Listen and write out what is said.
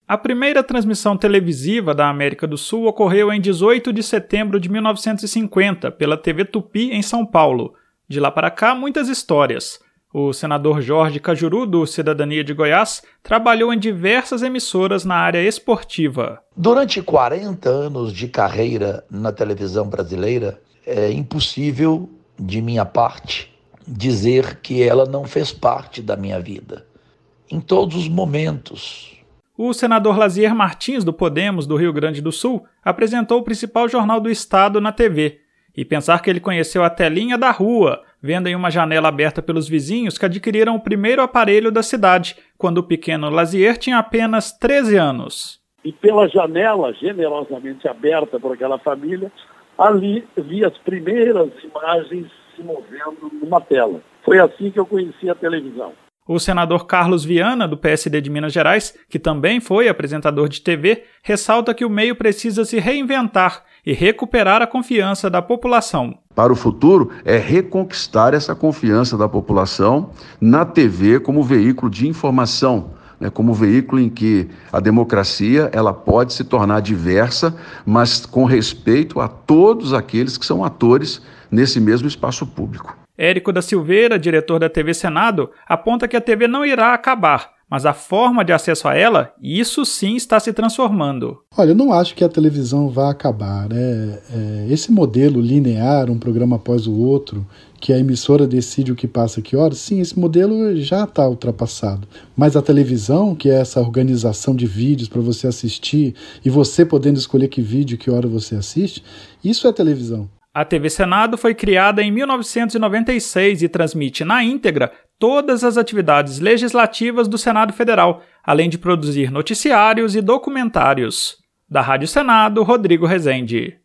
A primeira transmissão televisiva da América do Sul ocorreu em 18 de setembro de 1950, pela TV Tupi, em São Paulo. De lá para cá, muitas histórias. O senador Jorge Cajuru, do Cidadania de Goiás, trabalhou em diversas emissoras na área esportiva. Durante 40 anos de carreira na televisão brasileira, é impossível, de minha parte, dizer que ela não fez parte da minha vida. Em todos os momentos. O senador Lazier Martins, do Podemos, do Rio Grande do Sul, apresentou o principal jornal do estado na TV. E pensar que ele conheceu a telinha da rua, vendo em uma janela aberta pelos vizinhos que adquiriram o primeiro aparelho da cidade, quando o pequeno Lazier tinha apenas 13 anos. E pela janela, generosamente aberta por aquela família, ali vi as primeiras imagens se movendo numa tela. Foi assim que eu conheci a televisão. O senador Carlos Viana, do PSD de Minas Gerais, que também foi apresentador de TV, ressalta que o meio precisa se reinventar e recuperar a confiança da população. Para o futuro, é reconquistar essa confiança da população na TV como veículo de informação, como veículo em que a democracia ela pode se tornar diversa, mas com respeito a todos aqueles que são atores nesse mesmo espaço público. Érico da Silveira, diretor da TV Senado, aponta que a TV não irá acabar, mas a forma de acesso a ela, isso sim está se transformando. Olha, eu não acho que a televisão vá acabar. Esse modelo linear, um programa após o outro, que a emissora decide o que passa que horas, sim, esse modelo já está ultrapassado. Mas a televisão, que é essa organização de vídeos para você assistir e você podendo escolher que vídeo e que hora você assiste, isso é televisão. A TV Senado foi criada em 1996 e transmite na íntegra todas as atividades legislativas do Senado Federal, além de produzir noticiários e documentários. Da Rádio Senado, Rodrigo Rezende.